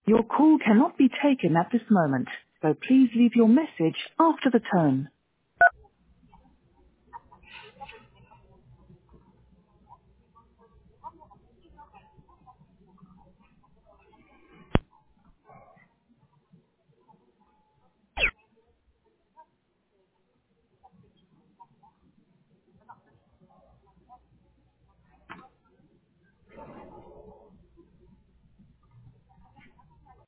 Your call cannot be taken at this moment, so please leave your message after the tone.